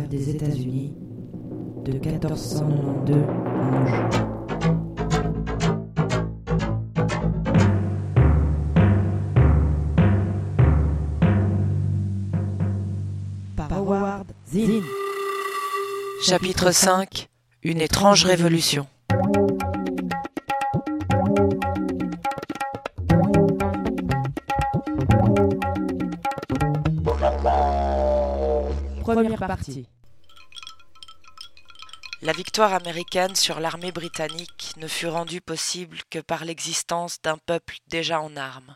guerre des États-Unis de 1492 à nos jours. Par Howard Zinn. Chapitre 5. Une étrange révolution. Première partie. La victoire américaine sur l'armée britannique ne fut rendue possible que par l'existence d'un peuple déjà en armes.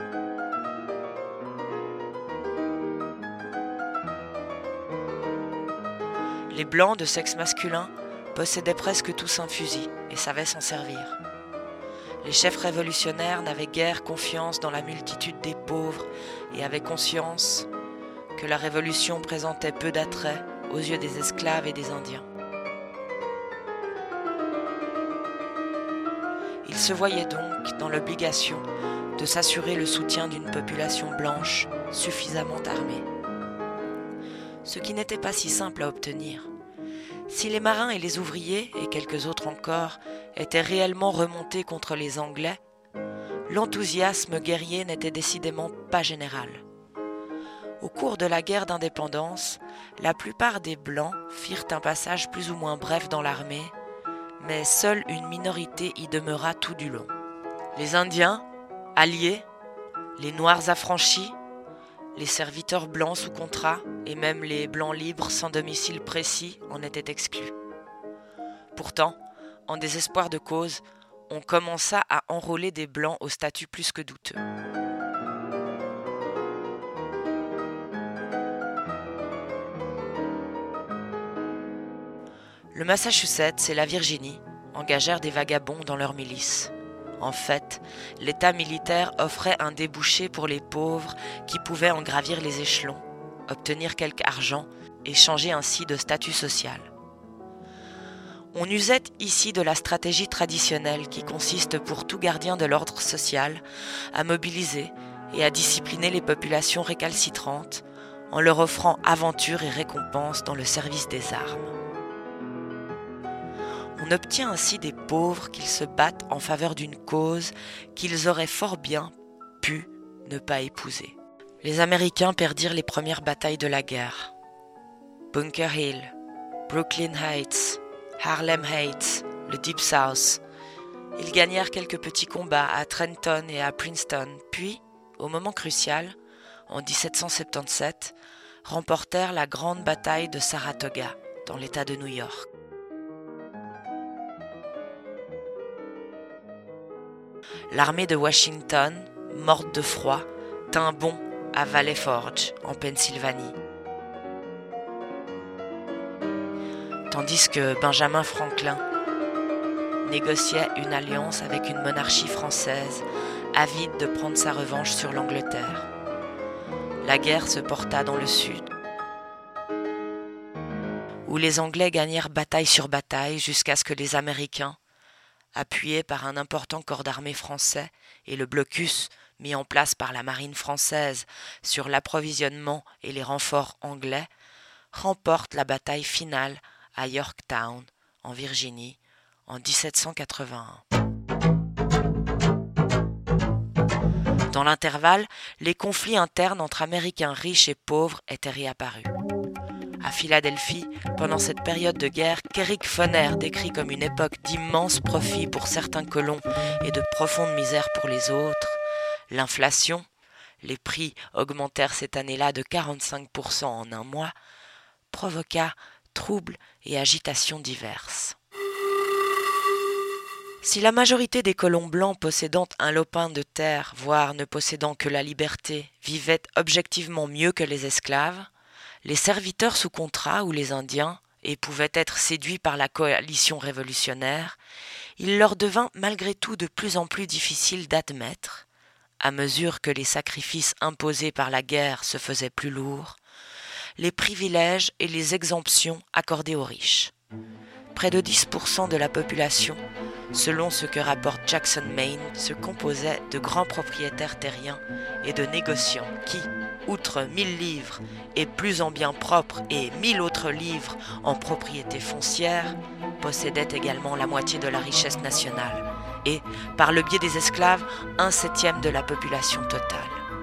Les Blancs de sexe masculin possédaient presque tous un fusil et savaient s'en servir. Les chefs révolutionnaires n'avaient guère confiance dans la multitude des pauvres et avaient conscience que la révolution présentait peu d'attrait aux yeux des esclaves et des Indiens. Ils se voyaient donc dans l'obligation de s'assurer le soutien d'une population blanche suffisamment armée. Ce qui n'était pas si simple à obtenir. Si les marins et les ouvriers, et quelques autres encore, étaient réellement remontés contre les Anglais, l'enthousiasme guerrier n'était décidément pas général. Au cours de la guerre d'indépendance, la plupart des Blancs firent un passage plus ou moins bref dans l'armée, mais seule une minorité y demeura tout du long. Les Indiens, alliés, les Noirs affranchis, les serviteurs blancs sous contrat et même les blancs libres sans domicile précis en étaient exclus. Pourtant, en désespoir de cause, on commença à enrôler des blancs au statut plus que douteux. Le Massachusetts et la Virginie engagèrent des vagabonds dans leurs milices. En fait, l'État militaire offrait un débouché pour les pauvres qui pouvaient en gravir les échelons, obtenir quelque argent et changer ainsi de statut social. On usait ici de la stratégie traditionnelle qui consiste pour tout gardien de l'ordre social à mobiliser et à discipliner les populations récalcitrantes en leur offrant aventure et récompense dans le service des armes. On obtient ainsi des pauvres qu'ils se battent en faveur d'une cause qu'ils auraient fort bien pu ne pas épouser. Les Américains perdirent les premières batailles de la guerre. Bunker Hill, Brooklyn Heights, Harlem Heights, le Deep South. Ils gagnèrent quelques petits combats à Trenton et à Princeton, puis, au moment crucial, en 1777, remportèrent la grande bataille de Saratoga, dans l'État de New York. L'armée de Washington, morte de froid, tint bon à Valley Forge, en Pennsylvanie. Tandis que Benjamin Franklin négociait une alliance avec une monarchie française, avide de prendre sa revanche sur l'Angleterre. La guerre se porta dans le sud, où les Anglais gagnèrent bataille sur bataille jusqu'à ce que les Américains, appuyés par un important corps d'armée français et le blocus mis en place par la marine française sur l'approvisionnement et les renforts anglais, remportent la bataille finale à Yorktown, en Virginie, en 1781. Dans l'intervalle, les conflits internes entre Américains riches et pauvres étaient réapparus. À Philadelphie, pendant cette période de guerre qu'Éric Foner décrit comme une époque d'immenses profits pour certains colons et de profonde misère pour les autres, l'inflation, les prix augmentèrent cette année-là de 45% en un mois, provoqua troubles et agitations diverses. Si la majorité des colons blancs possédant un lopin de terre, voire ne possédant que la liberté, vivaient objectivement mieux que les esclaves, les serviteurs sous contrat ou les Indiens, et pouvaient être séduits par la coalition révolutionnaire, il leur devint malgré tout de plus en plus difficile d'admettre, à mesure que les sacrifices imposés par la guerre se faisaient plus lourds, les privilèges et les exemptions accordés aux riches. Près de 10% de la population selon ce que rapporte Jackson Maine, se composait de grands propriétaires terriens et de négociants qui, outre 1000 livres et plus en biens propres et 1000 autres livres en propriété foncière, possédaient également la moitié de la richesse nationale et, par le biais des esclaves, 1/7 de la population totale.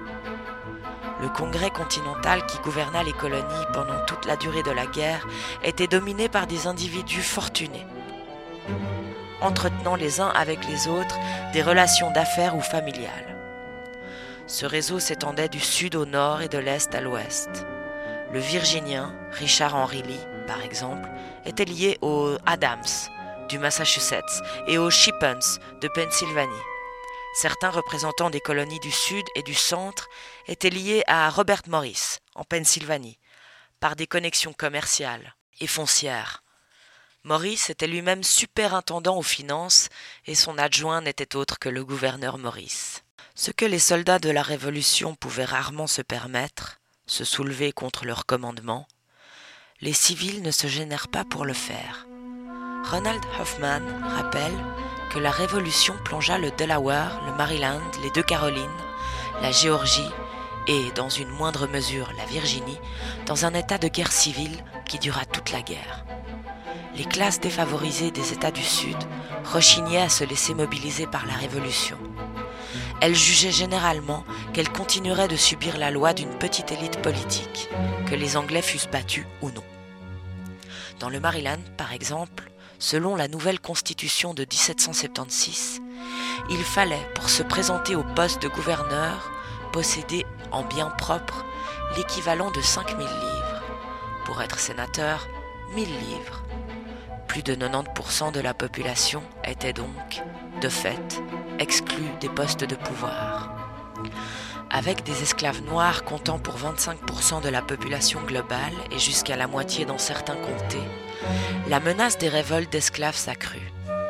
Le Congrès continental qui gouverna les colonies pendant toute la durée de la guerre était dominé par des individus fortunés, entretenant les uns avec les autres des relations d'affaires ou familiales. Ce réseau s'étendait du sud au nord et de l'est à l'ouest. Le Virginien, Richard Henry Lee, par exemple, était lié aux Adams du Massachusetts et aux Shippens de Pennsylvanie. Certains représentants des colonies du Sud et du Centre étaient liés à Robert Morris, en Pennsylvanie, par des connexions commerciales et foncières. Morris était lui-même superintendant aux finances et son adjoint n'était autre que le gouverneur Morris. Ce que les soldats de la Révolution pouvaient rarement se permettre, se soulever contre leur commandement, les civils ne se gênèrent pas pour le faire. Ronald Hoffman rappelle que la Révolution plongea le Delaware, le Maryland, les deux Carolines, la Géorgie et, dans une moindre mesure, la Virginie, dans un état de guerre civile qui dura toute la guerre. Les classes défavorisées des États du Sud rechignaient à se laisser mobiliser par la Révolution. Elles jugeaient généralement qu'elles continueraient de subir la loi d'une petite élite politique, que les Anglais fussent battus ou non. Dans le Maryland, par exemple, selon la nouvelle constitution de 1776, il fallait, pour se présenter au poste de gouverneur, posséder en biens propres l'équivalent de 5000 livres. Pour être sénateur, 1000 livres. Plus de 90% de la population était donc, de fait, exclue des postes de pouvoir. Avec des esclaves noirs comptant pour 25% de la population globale et jusqu'à la moitié dans certains comtés, la menace des révoltes d'esclaves s'accrut.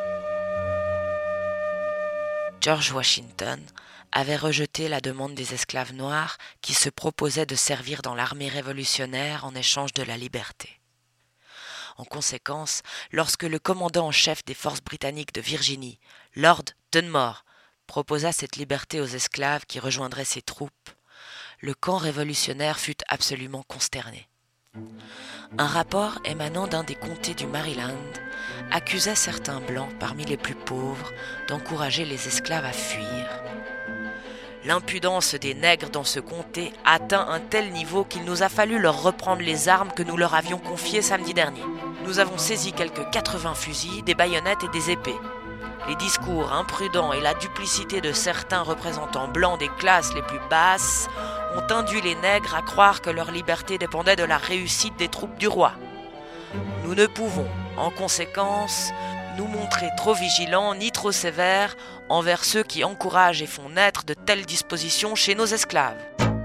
George Washington avait rejeté la demande des esclaves noirs qui se proposaient de servir dans l'armée révolutionnaire en échange de la liberté. En conséquence, lorsque le commandant en chef des forces britanniques de Virginie, Lord Dunmore, proposa cette liberté aux esclaves qui rejoindraient ses troupes, le camp révolutionnaire fut absolument consterné. Un rapport émanant d'un des comtés du Maryland accusait certains blancs parmi les plus pauvres d'encourager les esclaves à fuir. L'impudence des nègres dans ce comté atteint un tel niveau qu'il nous a fallu leur reprendre les armes que nous leur avions confiées samedi dernier. Nous avons saisi quelques 80 fusils, des baïonnettes et des épées. Les discours imprudents et la duplicité de certains représentants blancs des classes les plus basses ont induit les nègres à croire que leur liberté dépendait de la réussite des troupes du roi. Nous ne pouvons, en conséquence, nous montrer trop vigilants ni trop sévères envers ceux qui encouragent et font naître de telles dispositions chez nos esclaves.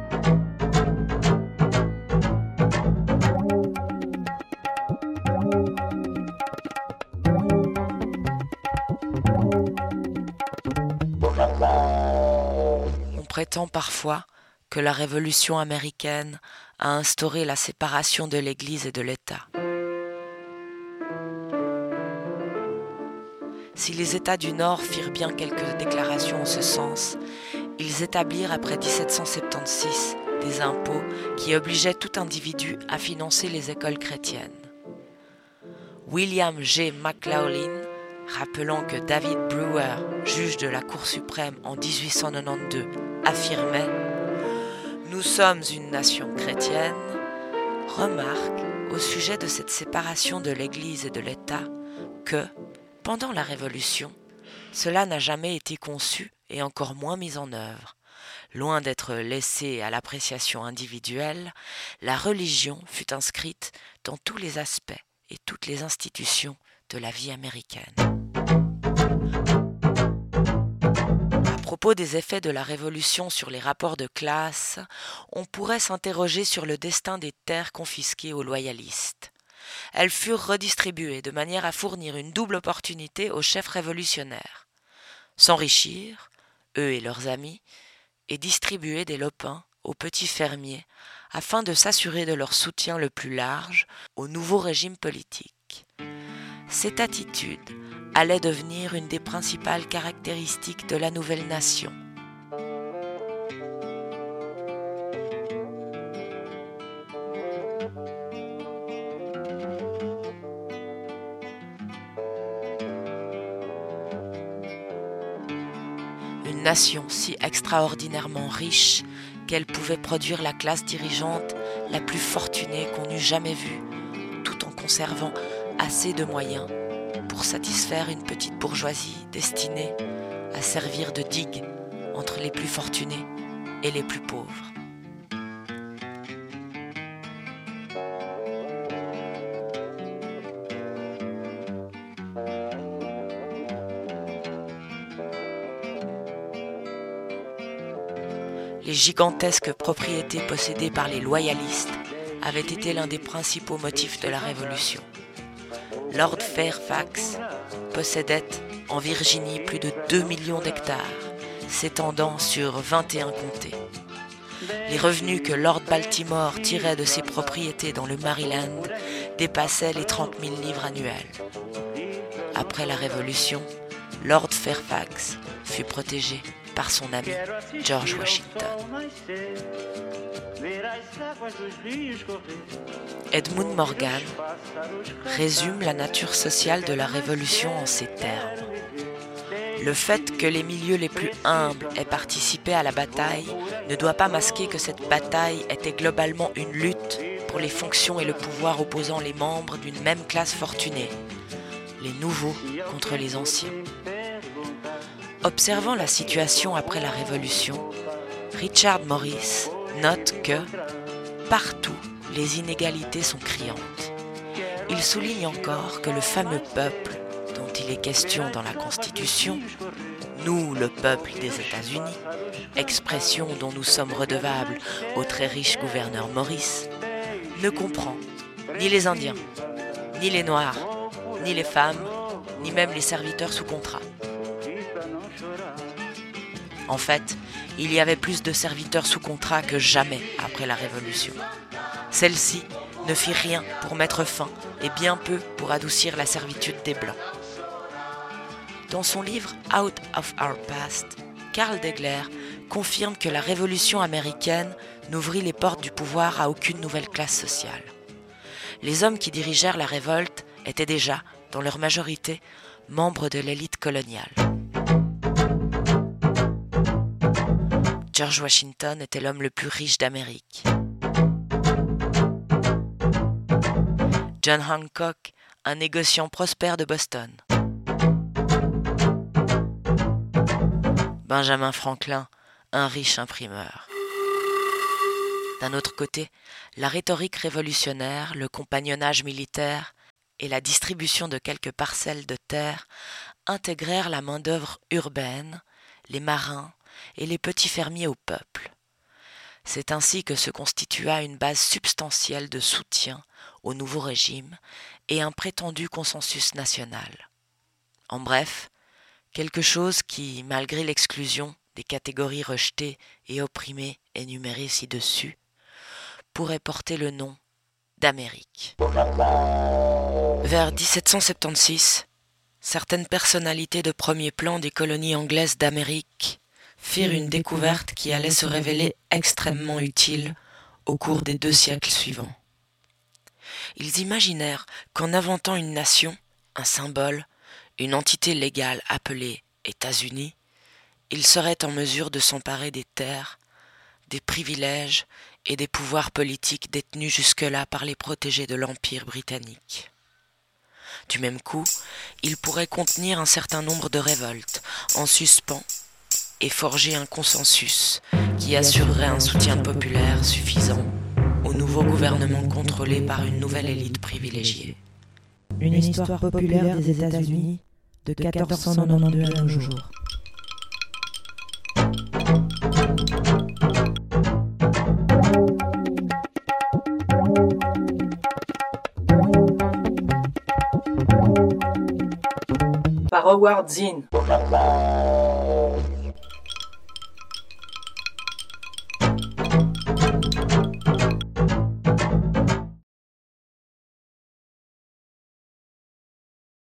On prétend parfois que la Révolution américaine a instauré la séparation de l'Église et de l'État. Si les États du Nord firent bien quelques déclarations en ce sens, ils établirent après 1776 des impôts qui obligeaient tout individu à financer les écoles chrétiennes. William G. McLaughlin, rappelant que David Brewer, juge de la Cour suprême en 1892, affirmait « Nous sommes une nation chrétienne », remarque au sujet de cette séparation de l'Église et de l'État que, pendant la Révolution, cela n'a jamais été conçu et encore moins mis en œuvre. Loin d'être laissée à l'appréciation individuelle, la religion fut inscrite dans tous les aspects et toutes les institutions de la vie américaine. À propos des effets de la Révolution sur les rapports de classe, on pourrait s'interroger sur le destin des terres confisquées aux loyalistes. Elles furent redistribuées de manière à fournir une double opportunité aux chefs révolutionnaires. S'enrichir, eux et leurs amis, et distribuer des lopins aux petits fermiers afin de s'assurer de leur soutien le plus large au nouveau régime politique. Cette attitude allait devenir une des principales caractéristiques de la nouvelle nation. Une nation si extraordinairement riche qu'elle pouvait produire la classe dirigeante la plus fortunée qu'on eût jamais vue, tout en conservant assez de moyens pour satisfaire une petite bourgeoisie destinée à servir de digue entre les plus fortunés et les plus pauvres. Les gigantesques propriétés possédées par les loyalistes avaient été l'un des principaux motifs de la Révolution. Lord Fairfax possédait en Virginie plus de 2 millions d'hectares, s'étendant sur 21 comtés. Les revenus que Lord Baltimore tirait de ses propriétés dans le Maryland dépassaient les 30 000 livres annuels. Après la Révolution, Lord Fairfax fut protégé par son ami George Washington. Edmund Morgan résume la nature sociale de la Révolution en ces termes. Le fait que les milieux les plus humbles aient participé à la bataille ne doit pas masquer que cette bataille était globalement une lutte pour les fonctions et le pouvoir opposant les membres d'une même classe fortunée, les nouveaux contre les anciens. Observant la situation après la Révolution, Richard Morris note que, partout, les inégalités sont criantes. Il souligne encore que le fameux peuple, dont il est question dans la Constitution, nous, le peuple des États-Unis, expression dont nous sommes redevables au très riche gouverneur Morris, ne comprend ni les Indiens, ni les Noirs, ni les femmes, ni même les serviteurs sous contrat. En fait, il y avait plus de serviteurs sous contrat que jamais après la Révolution. Celle-ci ne fit rien pour mettre fin et bien peu pour adoucir la servitude des Blancs. Dans son livre « Out of Our Past », Karl Degler confirme que la Révolution américaine n'ouvrit les portes du pouvoir à aucune nouvelle classe sociale. Les hommes qui dirigèrent la révolte étaient déjà, dans leur majorité, membres de l'élite coloniale. George Washington était l'homme le plus riche d'Amérique. John Hancock, un négociant prospère de Boston. Benjamin Franklin, un riche imprimeur. D'un autre côté, la rhétorique révolutionnaire, le compagnonnage militaire et la distribution de quelques parcelles de terre intégrèrent la main-d'œuvre urbaine, les marins et les petits fermiers au peuple. C'est ainsi que se constitua une base substantielle de soutien au nouveau régime et un prétendu consensus national. En bref, quelque chose qui, malgré l'exclusion des catégories rejetées et opprimées énumérées ci-dessus, pourrait porter le nom d'Amérique. Vers 1776, certaines personnalités de premier plan des colonies anglaises d'Amérique firent une découverte qui allait se révéler extrêmement utile au cours des 2 siècles suivants. Ils imaginèrent qu'en inventant une nation, un symbole, une entité légale appelée États-Unis, ils seraient en mesure de s'emparer des terres, des privilèges et des pouvoirs politiques détenus jusque-là par les protégés de l'Empire britannique. Du même coup, ils pourraient contenir un certain nombre de révoltes en suspens et forger un consensus qui assurerait un soutien populaire suffisant au nouveau gouvernement contrôlé par une nouvelle élite privilégiée. Une histoire populaire des États-Unis de 1492 à nos jours. Par Howard Zinn.